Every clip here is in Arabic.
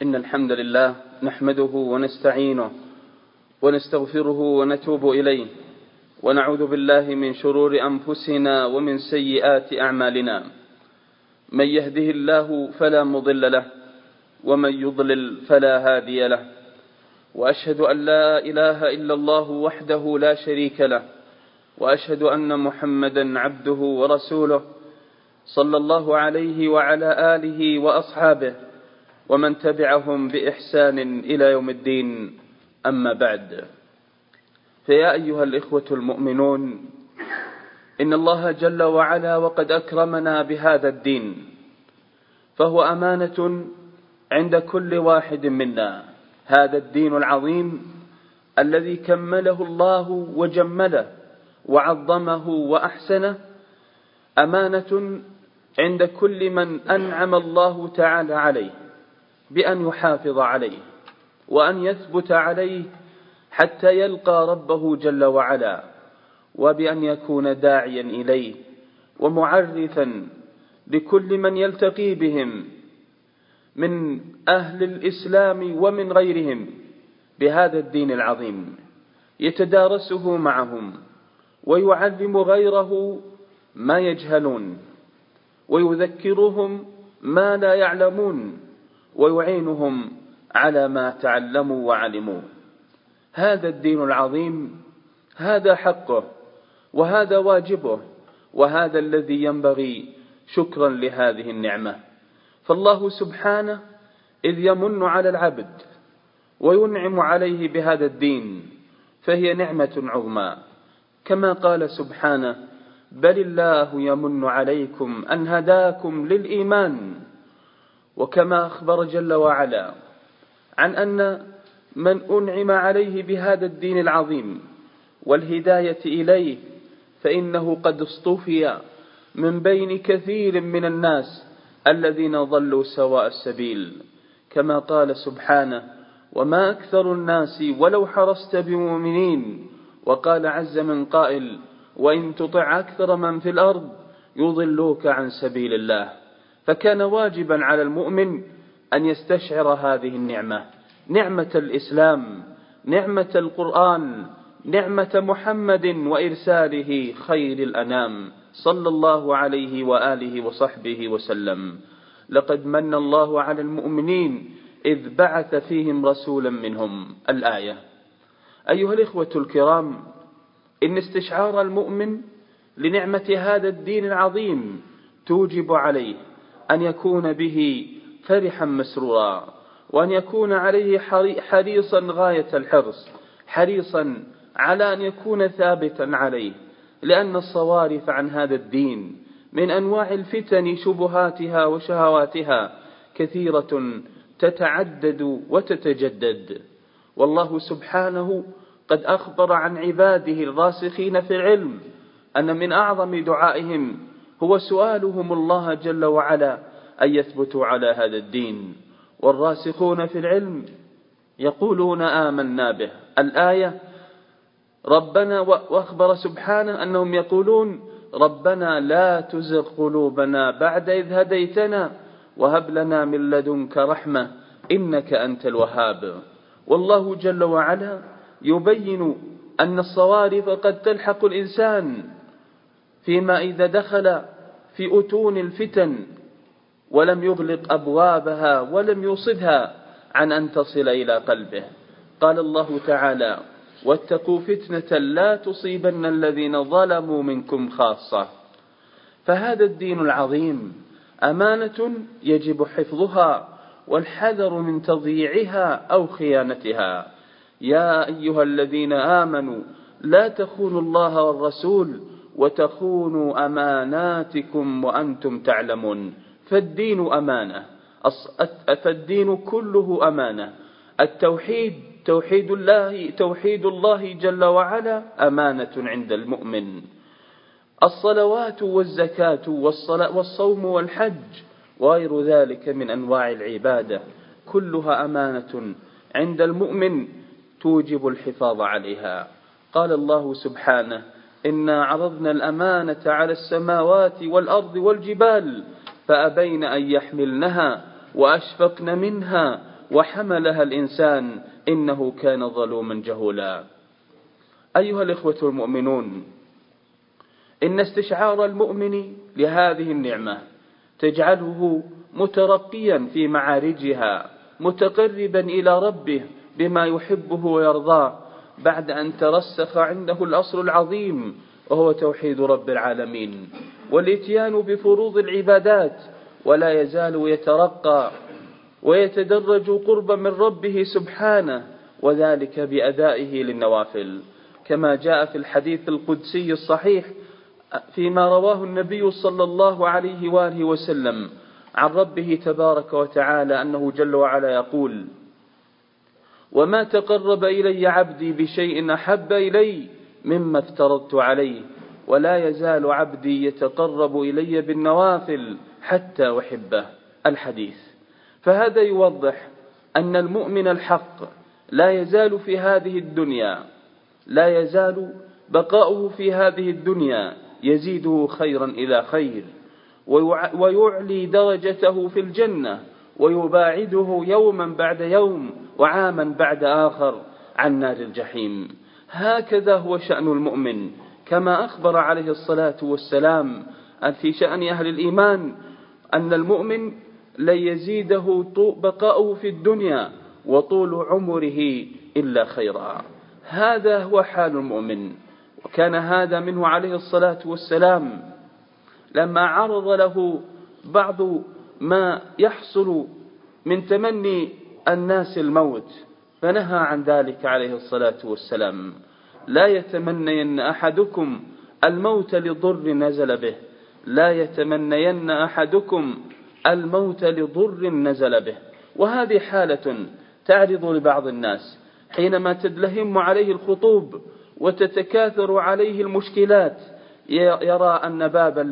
إن الحمد لله نحمده ونستعينه ونستغفره ونتوب إليه، ونعوذ بالله من شرور أنفسنا ومن سيئات أعمالنا. من يهده الله فلا مضل له، ومن يضلل فلا هادي له، وأشهد أن لا إله إلا الله وحده لا شريك له، وأشهد أن محمدا عبده ورسوله صلى الله عليه وعلى آله وأصحابه ومن تبعهم بإحسان إلى يوم الدين. أما بعد، فيا أيها الإخوة المؤمنون، إن الله جل وعلا وقد أكرمنا بهذا الدين، فهو أمانة عند كل واحد منا. هذا الدين العظيم الذي كمله الله وجمله وعظمه وأحسنه، أمانة عند كل من أنعم الله تعالى عليه بأن يحافظ عليه وأن يثبت عليه حتى يلقى ربه جل وعلا، وبأن يكون داعيا إليه ومعرفا لكل من يلتقي بهم من أهل الإسلام ومن غيرهم بهذا الدين العظيم، يتدارسه معهم ويعلم غيره ما يجهلون، ويذكرهم ما لا يعلمون، ويعينهم على ما تعلموا وعلموا. هذا الدين العظيم، هذا حقه، وهذا واجبه، وهذا الذي ينبغي شكرا لهذه النعمة. فالله سبحانه إذ يمن على العبد وينعم عليه بهذا الدين، فهي نعمة عظمى، كما قال سبحانه: بل الله يمن عليكم أن هداكم للإيمان. وكما أخبر جل وعلا عن أن من أنعم عليه بهذا الدين العظيم والهداية إليه فإنه قد اصطفي من بين كثير من الناس الذين ضلوا سواء السبيل، كما قال سبحانه: وما أكثر الناس ولو حرصت بمؤمنين. وقال عز من قائل: وإن تطع أكثر من في الأرض يضلوك عن سبيل الله. فكان واجبا على المؤمن أن يستشعر هذه النعمة، نعمة الإسلام، نعمة القرآن، نعمة محمد وإرساله خير الأنام صلى الله عليه وآله وصحبه وسلم. لقد من الله على المؤمنين إذ بعث فيهم رسولا منهم. الآية. أيها الإخوة الكرام، إن استشعار المؤمن لنعمة هذا الدين العظيم توجب عليه أن يكون به فرحا مسرورا، وأن يكون عليه حريصا غاية الحرص، حريصا على أن يكون ثابتا عليه، لأن الصوارف عن هذا الدين من أنواع الفتن شبهاتها وشهواتها كثيرة تتعدد وتتجدد. والله سبحانه قد أخبر عن عباده الراسخين في العلم أن من أعظم دعائهم هو سؤالهم الله جل وعلا أن يثبتوا على هذا الدين. والراسخون في العلم يقولون آمنا به. الآية. ربنا، وأخبر سبحانه أنهم يقولون: ربنا لا تزغ قلوبنا بعد إذ هديتنا وهب لنا من لدنك رحمة إنك أنت الوهاب. والله جل وعلا يبين أن الصوارف قد تلحق الإنسان فيما إذا دخل في أتون الفتن ولم يغلق أبوابها ولم يصدها عن أن تصل إلى قلبه. قال الله تعالى: واتقوا فتنة لا تصيبن الذين ظلموا منكم خاصة. فهذا الدين العظيم أمانة يجب حفظها والحذر من تضييعها أو خيانتها. يا أيها الذين آمنوا لا تخونوا الله والرسول وتخونوا أماناتكم وأنتم تعلمون. فالدين أمانة، فالدين كله أمانة. التوحيد، توحيد الله جل وعلا أمانة عند المؤمن. الصلوات والزكاة والصوم والحج وغير ذلك من أنواع العبادة كلها أمانة عند المؤمن توجب الحفاظ عليها. قال الله سبحانه: إنا عرضنا الأمانة على السماوات والأرض والجبال فأبين أن يحملنها وأشفقن منها وحملها الإنسان إنه كان ظلوما جهولا. أيها الإخوة المؤمنون، إن استشعار المؤمن لهذه النعمة تجعله مترقيا في معارجها، متقربا إلى ربه بما يحبه ويرضاه، بعد أن ترسخ عنده الأصل العظيم وهو توحيد رب العالمين والإتيان بفروض العبادات، ولا يزال يترقى ويتدرج قربا من ربه سبحانه، وذلك بأدائه للنوافل، كما جاء في الحديث القدسي الصحيح فيما رواه النبي صلى الله عليه وآله وسلم عن ربه تبارك وتعالى أنه جل وعلا يقول: وما تقرب إلي عبدي بشيء أحب إلي مما افترضت عليه، ولا يزال عبدي يتقرب إلي بالنوافل حتى أحبه. الحديث. فهذا يوضح أن المؤمن الحق لا يزال في هذه الدنيا، لا يزال بقاؤه في هذه الدنيا يزيده خيرا إلى خير، ويعلي درجته في الجنة، ويباعده يوما بعد يوم وعاما بعد آخر عن نار الجحيم. هكذا هو شأن المؤمن، كما أخبر عليه الصلاة والسلام في شأن أهل الإيمان أن المؤمن لن يزيده بقاؤه في الدنيا وطول عمره إلا خيرا. هذا هو حال المؤمن، وكان هذا منه عليه الصلاة والسلام لما عرض له بعض ما يحصل من تمني الناس الموت، فنهى عن ذلك عليه الصلاة والسلام: لا يتمنين أحدكم الموت لضر نزل به، لا يتمنين أحدكم الموت لضر نزل به. وهذه حالة تعرض لبعض الناس حينما تدلهم عليه الخطوب وتتكاثر عليه المشكلات، يرى أن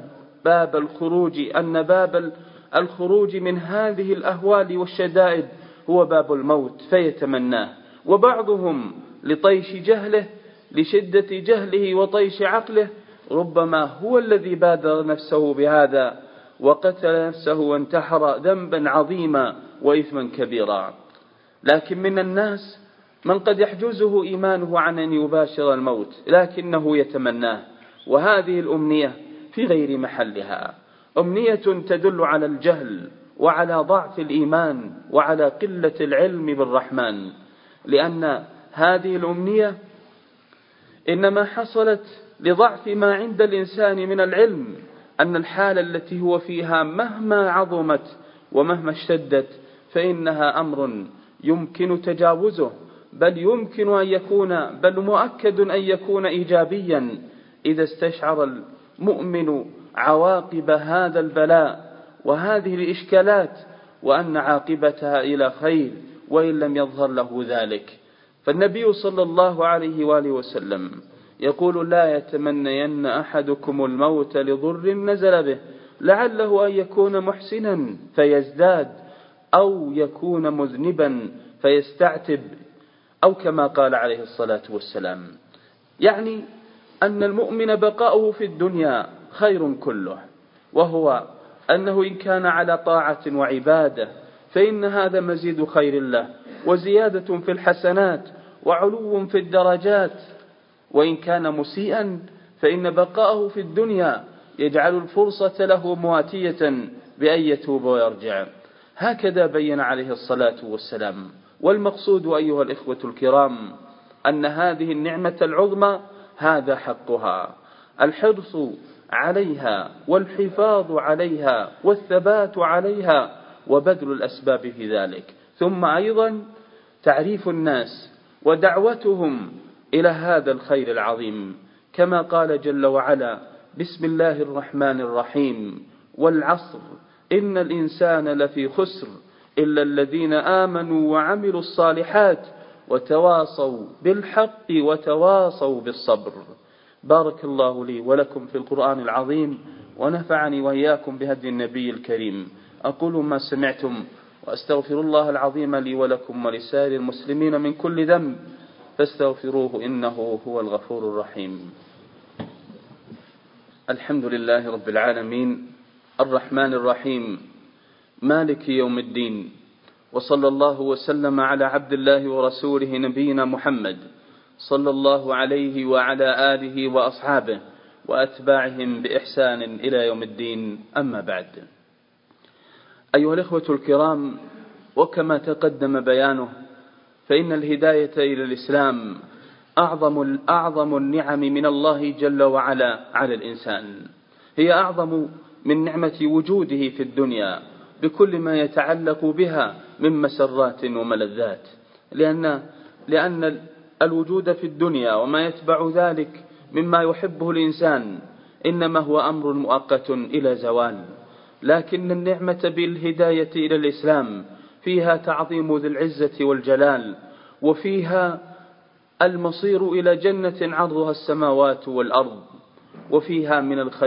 باب الخروج من هذه الأهوال والشدائد هو باب الموت فيتمناه. وبعضهم لطيش جهله، لشدة جهله وطيش عقله، ربما هو الذي بادر نفسه بهذا وقتل نفسه وانتحر ذنبا عظيما وإثما كبيرا. لكن من الناس من قد يحجزه إيمانه عن أن يباشر الموت لكنه يتمناه، وهذه الأمنية في غير محلها، أمنية تدل على الجهل وعلى ضعف الإيمان وعلى قلة العلم بالرحمن، لأن هذه الأمنية إنما حصلت لضعف ما عند الإنسان من العلم، أن الحالة التي هو فيها مهما عظمت ومهما اشتدت فإنها أمر يمكن تجاوزه، بل مؤكد أن يكون إيجابيا إذا استشعر المؤمن عواقب هذا البلاء وهذه الإشكالات، وأن عاقبتها إلى خير وإن لم يظهر له ذلك. فالنبي صلى الله عليه وآله وسلم يقول: لا يتمنين أحدكم الموت لضر نزل به، لعله أن يكون محسنا فيزداد، أو يكون مذنبا فيستعتب، أو كما قال عليه الصلاة والسلام. يعني أن المؤمن بقاؤه في الدنيا خير كله، وهو أنه إن كان على طاعة وعبادة فإن هذا مزيد خير له وزيادة في الحسنات وعلو في الدرجات، وإن كان مسيئا فإن بقاءه في الدنيا يجعل الفرصة له مواتية بأن يتوب ويرجع. هكذا بين عليه الصلاة والسلام. والمقصود أيها الإخوة الكرام أن هذه النعمة العظمى هذا حقها، الحرص عليها والحفاظ عليها والثبات عليها وبذل الأسباب في ذلك، ثم أيضا تعريف الناس ودعوتهم إلى هذا الخير العظيم، كما قال جل وعلا: بسم الله الرحمن الرحيم، والعصر إن الإنسان لفي خسر إلا الذين آمنوا وعملوا الصالحات وتواصوا بالحق وتواصوا بالصبر. بارك الله لي ولكم في القرآن العظيم، ونفعني وإياكم بهدي النبي الكريم. أقول ما سمعتم، وأستغفر الله العظيم لي ولكم ولسائر المسلمين من كل ذنب، فاستغفروه إنه هو الغفور الرحيم. الحمد لله رب العالمين، الرحمن الرحيم، مالك يوم الدين، وصلى الله وسلم على عبد الله ورسوله نبينا محمد صلى الله عليه وعلى آله وأصحابه وأتباعهم بإحسان إلى يوم الدين. أما بعد، أيها الإخوة الكرام، وكما تقدم بيانه، فإن الهداية إلى الإسلام أعظم النعم من الله جل وعلا على الإنسان. هي أعظم من نعمة وجوده في الدنيا بكل ما يتعلق بها من مسرات وملذات، لأن الوجود في الدنيا وما يتبع ذلك مما يحبه الإنسان إنما هو أمر مؤقت إلى زوال، لكن النعمة بالهداية إلى الإسلام فيها تعظيم ذي العزة والجلال، وفيها المصير إلى جنة عرضها السماوات والأرض، وفيها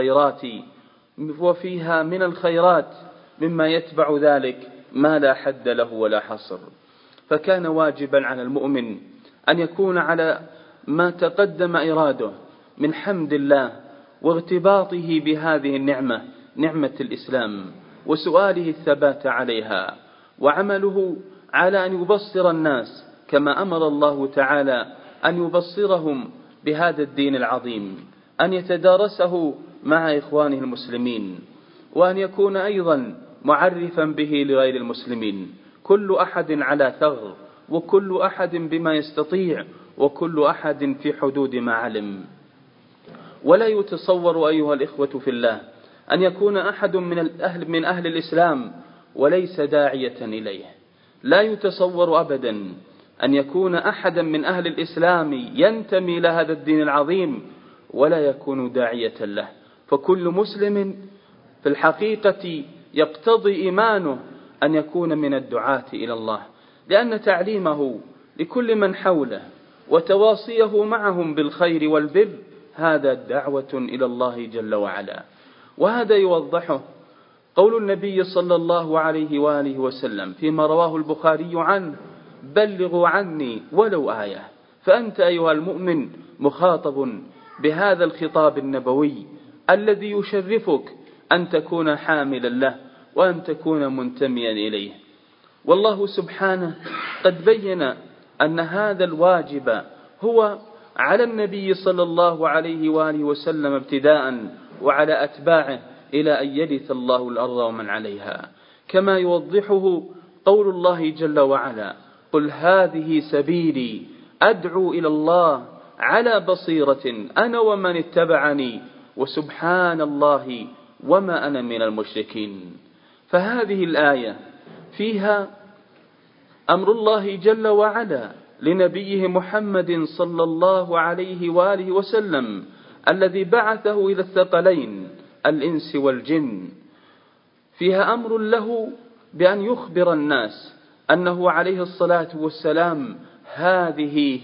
من الخيرات مما يتبع ذلك ما لا حد له ولا حصر. فكان واجبا على المؤمن أن يكون على ما تقدم إراده من حمد الله واغتباطه بهذه النعمة، نعمة الإسلام، وسؤاله الثبات عليها، وعمله على أن يبصر الناس كما أمر الله تعالى أن يبصرهم بهذا الدين العظيم، أن يتدارسه مع إخوانه المسلمين، وأن يكون أيضا معرفا به لغير المسلمين، كل أحد على ثغر، وكل أحد بما يستطيع، وكل أحد في حدود ما علم. ولا يتصور أيها الإخوة في الله أن يكون أحد من أهل الإسلام وليس داعية إليه. لا يتصور أبدا أن يكون أحدا من أهل الإسلام ينتمي إلى هذا الدين العظيم ولا يكون داعية له، فكل مسلم في الحقيقة يقتضي إيمانه أن يكون من الدعاة إلى الله، لأن تعليمه لكل من حوله وتواصيه معهم بالخير والبر هذا دعوة إلى الله جل وعلا. وهذا يوضحه قول النبي صلى الله عليه وآله وسلم فيما رواه البخاري عنه: بلغوا عني ولو آية. فأنت أيها المؤمن مخاطب بهذا الخطاب النبوي الذي يشرفك أن تكون حاملا له وأن تكون منتميا إليه. والله سبحانه قد بين أن هذا الواجب هو على النبي صلى الله عليه وآله وسلم ابتداء، وعلى أتباعه إلى أن يرث الله الأرض ومن عليها، كما يوضحه قول الله جل وعلا: قل هذه سبيلي أدعو إلى الله على بصيرة أنا ومن اتبعني وسبحان الله وما أنا من المشركين. فهذه الآية فيها أمر الله جل وعلا لنبيه محمد صلى الله عليه وآله وسلم الذي بعثه إلى الثقلين الإنس والجن، فيها أمر له بأن يخبر الناس أنه عليه الصلاة والسلام هذه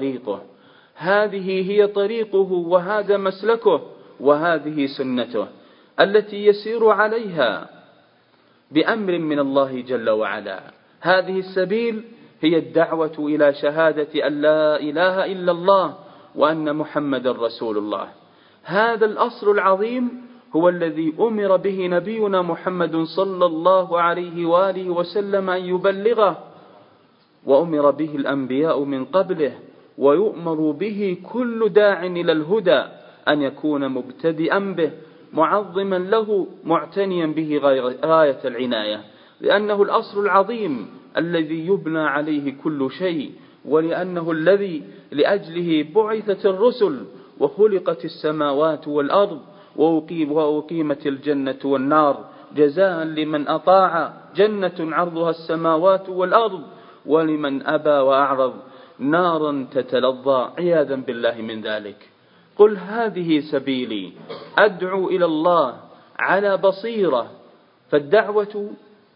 هي طريقه وهذا مسلكه وهذه سنته التي يسير عليها بأمر من الله جل وعلا. هذه السبيل هي الدعوة إلى شهادة أن لا إله إلا الله وأن محمد رسول الله. هذا الأصل العظيم هو الذي أمر به نبينا محمد صلى الله عليه وآله وسلم أن يبلغه، وأمر به الأنبياء من قبله، ويؤمر به كل داع إلى الهدى أن يكون مبتدئا به، معظما له، معتنيا به غاية العناية، لأنه الأصل العظيم الذي يبنى عليه كل شيء، ولأنه الذي لأجله بعثت الرسل وخلقت السماوات والأرض وأقيمت الجنة والنار جزاء لمن أطاع جنة عرضها السماوات والأرض، ولمن أبى وأعرض نارا تتلظى عياذا بالله من ذلك. قل هذه سبيلي أدعو إلى الله على بصيرة. فالدعوة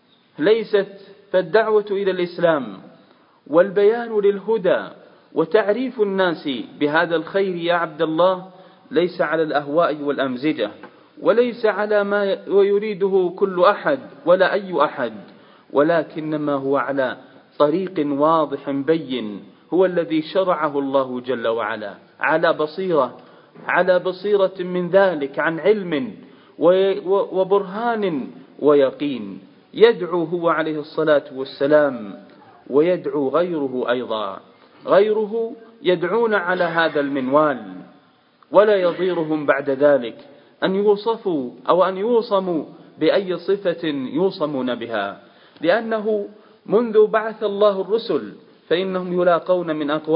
إلى الإسلام والبيان للهدى وتعريف الناس بهذا الخير يا عبد الله ليس على الأهواء والأمزجة، وليس على ما يريده كل أحد ولا أي أحد، ولكنما هو على طريق واضح بين هو الذي شرعه الله جل وعلا على بصيرة من ذلك، عن علم وبرهان ويقين. يدعو هو عليه الصلاة والسلام ويدعو غيره أيضا. غيره يدعون على هذا المنوال، ولا يضيرهم بعد ذلك أن يوصفوا أو أن يوصموا بأي صفة يوصمون بها، لأنه منذ بعث الله الرسل فإنهم يلاقون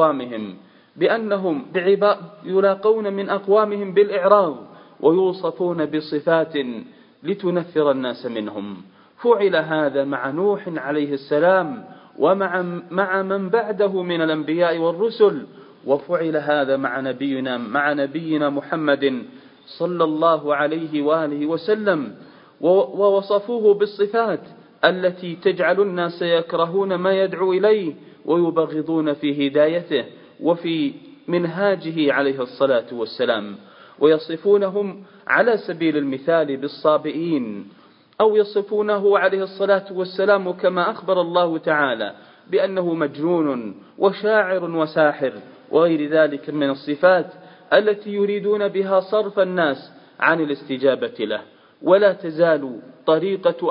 من أقوامهم بالإعراض ويوصفون بصفات لتنفر الناس منهم. فعل هذا مع نوح عليه السلام ومع من بعده من الأنبياء والرسل، وفعل هذا مع نبينا محمد صلى الله عليه وآله وسلم، ووصفوه بالصفات التي تجعل الناس يكرهون ما يدعو إليه ويبغضون في هدايته وفي منهاجه عليه الصلاة والسلام، ويصفونهم على سبيل المثال بالصابئين، أو يصفونه عليه الصلاة والسلام كما أخبر الله تعالى بأنه مجنون وشاعر وساحر وغير ذلك من الصفات التي يريدون بها صرف الناس عن الاستجابة له. ولا تزال طريقة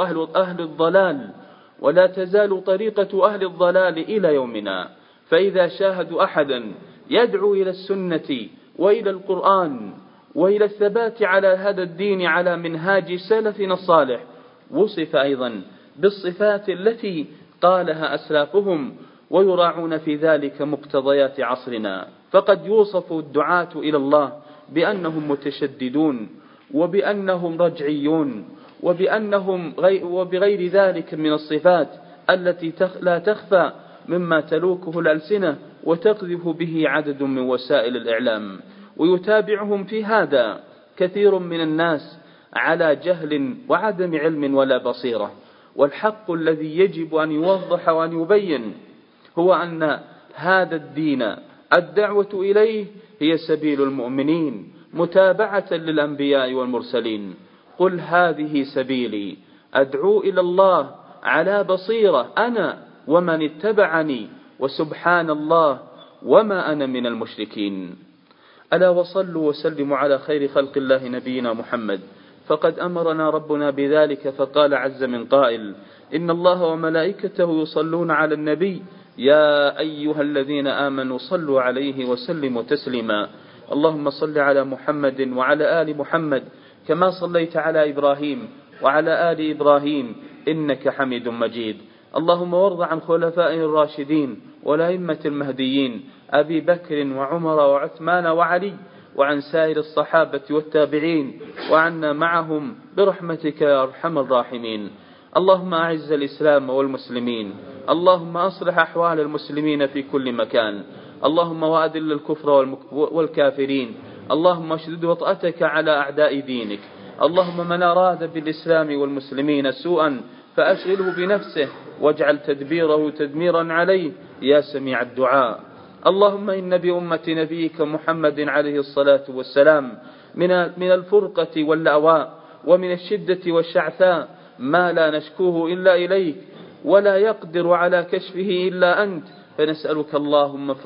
أهل الضلال إلى يومنا، فإذا شاهدوا أحدا يدعو إلى السنة وإلى القرآن وإلى الثبات على هذا الدين على منهاج سلفنا الصالح، وصف أيضا بالصفات التي قالها أسلافهم، ويراعون في ذلك مقتضيات عصرنا. فقد يوصف الدعاة إلى الله بأنهم متشددون وبأنهم رجعيون وبغير ذلك من الصفات التي لا تخفى مما تلوكه الألسنة وتقذف به عدد من وسائل الإعلام، ويتابعهم في هذا كثير من الناس على جهل وعدم علم ولا بصيرة. والحق الذي يجب أن يوضح وأن يبين هو أن هذا الدين الدعوة إليه هي سبيل المؤمنين متابعة للأنبياء والمرسلين. قل هذه سبيلي أدعو إلى الله على بصيرة أنا ومن اتبعني وسبحان الله وما أنا من المشركين. ألا وصلوا وسلموا على خير خلق الله نبينا محمد، فقد أمرنا ربنا بذلك فقال عز من قائل: إن الله وملائكته يصلون على النبي يا أيها الذين آمنوا صلوا عليه وسلموا تسليما. اللهم صل على محمد وعلى آل محمد كما صليت على إبراهيم وعلى آل إبراهيم إنك حميد مجيد. اللهم وارض عن خلفاء الراشدين والأئمة المهديين أبي بكر وعمر وعثمان وعلي، وعن سائر الصحابة والتابعين، وعنا معهم برحمتك يا أرحم الراحمين. اللهم أعز الإسلام والمسلمين، اللهم أصلح أحوال المسلمين في كل مكان، اللهم وأذل الكفر والكافرين، اللهم اشدد وطأتك على أعداء دينك. اللهم من أراد بالإسلام والمسلمين سوءا فأشغله بنفسه واجعل تدبيره تدميرا عليه يا سميع الدعاء. اللهم إن بأمة نبيك محمد عليه الصلاة والسلام من الفرقة واللأواء ومن الشدة والشعثاء ما لا نشكوه إلا إليك ولا يقدر على كشفه إلا أنت، فنسألك اللهم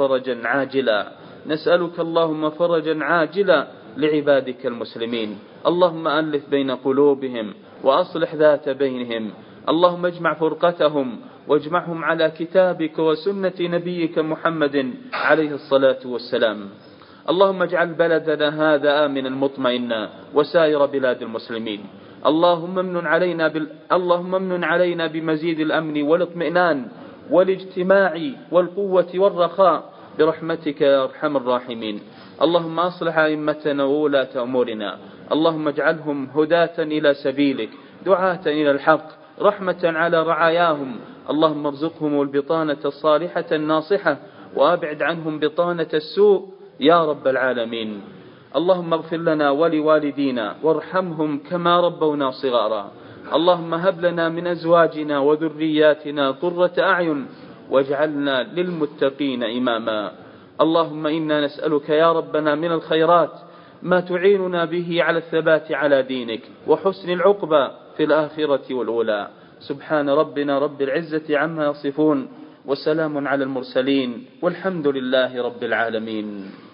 فرجا عاجلا لعبادك المسلمين. اللهم ألف بين قلوبهم وأصلح ذات بينهم، اللهم اجمع فرقتهم واجمعهم على كتابك وسنة نبيك محمد عليه الصلاة والسلام. اللهم اجعل بلدنا هذا آمنا مطمئنا وسائر بلاد المسلمين. اللهم امن علينا بمزيد الأمن والاطمئنان والاجتماع والقوة والرخاء برحمتك يا أرحم الراحمين. اللهم أصلح أئمتنا وولاة أمورنا، اللهم اجعلهم هداة إلى سبيلك دعاة إلى الحق رحمة على رعاياهم. اللهم ارزقهم البطانة الصالحة الناصحة وأبعد عنهم بطانة السوء يا رب العالمين. اللهم اغفر لنا ولوالدينا وارحمهم كما ربونا صغارا. اللهم هب لنا من أزواجنا وذرياتنا قرة أعين واجعلنا للمتقين إماما. اللهم إنا نسألك يا ربنا من الخيرات ما تعيننا به على الثبات على دينك وحسن العقبى في الآخرة والأولى. سبحان ربنا رب العزة عما يصفون وسلام على المرسلين والحمد لله رب العالمين.